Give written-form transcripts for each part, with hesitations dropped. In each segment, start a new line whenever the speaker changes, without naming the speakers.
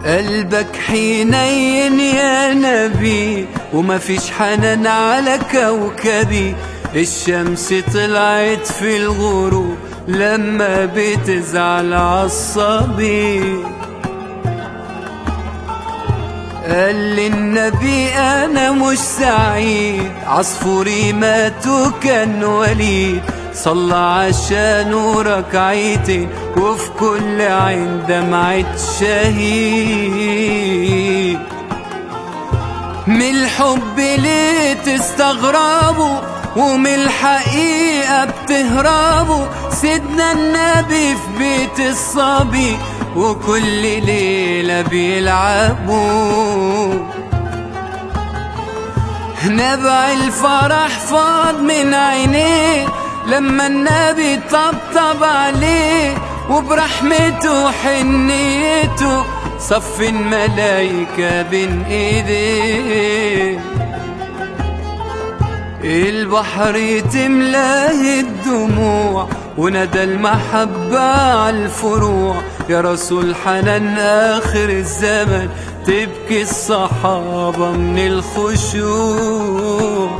قلبك حنين يا نبي، وما فيش حنان على كوكبي. الشمس طلعت في الغروب لما بتزعل عالصبي. قال لي النبي انا مش سعيد، عصفوري مات وكان وليد. صلى عشانه ركعتين، وفي كل عين دمعة شهيد. من الحب ليه تستغربوا، ومن الحقيقة بتهربوا؟ سيدنا النبي في بيت الصبي، وكل ليلة بيلعبوا. نبع الفرح فاض من عينيه لما النبي طبطب عليه، وبرحمته وحنيته صف الملايكة بين ايديه. البحر تملاه الدموع، وندى المحبة عالفروع. يا رسول حنان آخر الزمن، تبكي الصحابة من الخشوع.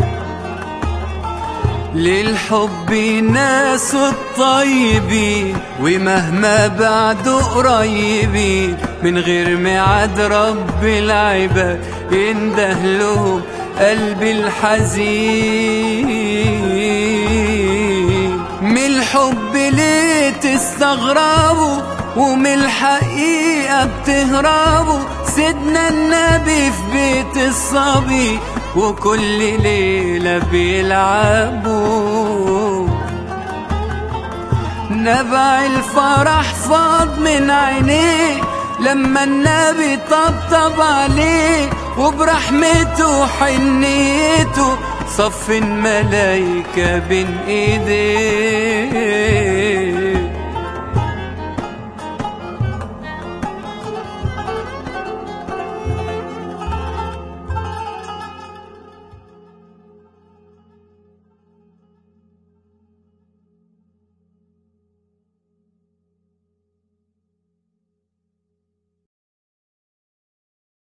للحب ناس الطيبين، ومهما بعدوا قريبين. من غير ميعاد رب العباد، ينده لهم قلبي الحزين. من الحب ليه تستغربوا، ومن الحقيقة بتهربوا؟ سيدنا النبي في بيت الصبي، وكل ليلة بيلعبوا. نبع الفرح فاض من عينيه لما النبي طبطب عليه، وبرحمته وحنيته صف الملايكة بين ايديه.